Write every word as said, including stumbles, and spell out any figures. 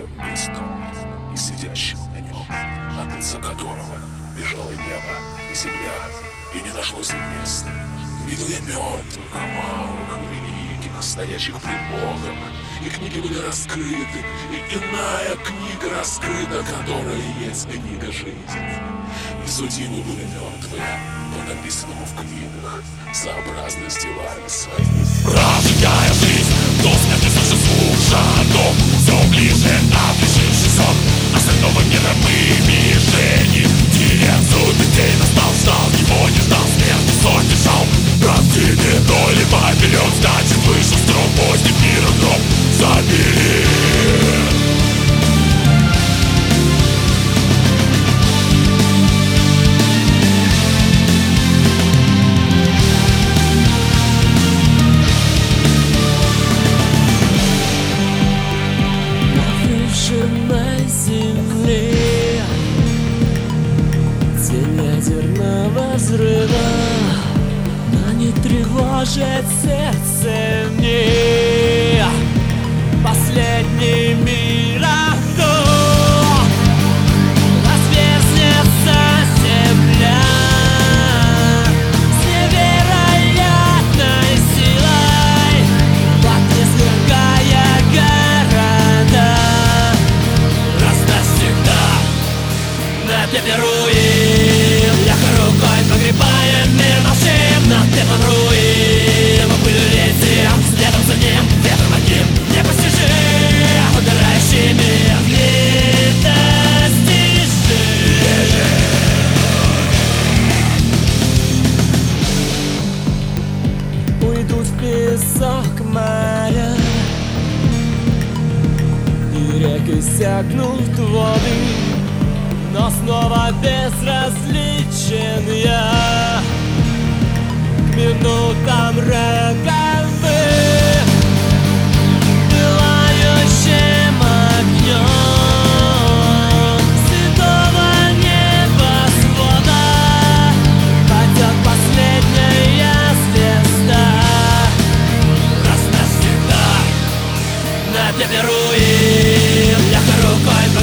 своем месту и сидящим на нем, от лица которого бежало небо и земля, и не нашлось им места. Видел я мертвых, малых, великих, стоящих пред Богом, и книги были раскрыты, и иная книга раскрыта, которая есть книга жизни. И судимы были мертвые, по написанному в книгах, сообразно с делами своими. Прожигая жизнь, до смерти слышит звук шагов, все ближе отрешивший сон, остального мира мы мишени. Теряем судный день настал, ждал его, не ждал смерти, сотни шал. Простите, доли поперед, значит вышел строк, поздний мира гроб забери. Ядерного взрыва, но не тревожит сердце мне. Последний мир огонь, разверзнется земля с невероятной силой, подвергая города. Раз навсегда напепе руин, рукой погребая мир волшебно, пеплом руин, пылью летим, следом за ним, ветром одним, непостижим, удирающий мир недостижим. Уйдут в песок моря, и реки иссякнут воды, но снова безразличен я к минутам роковым, пылающим огнем седого небосвода падет последняя звезда. Раз навсегда напепе руин, легкой рукой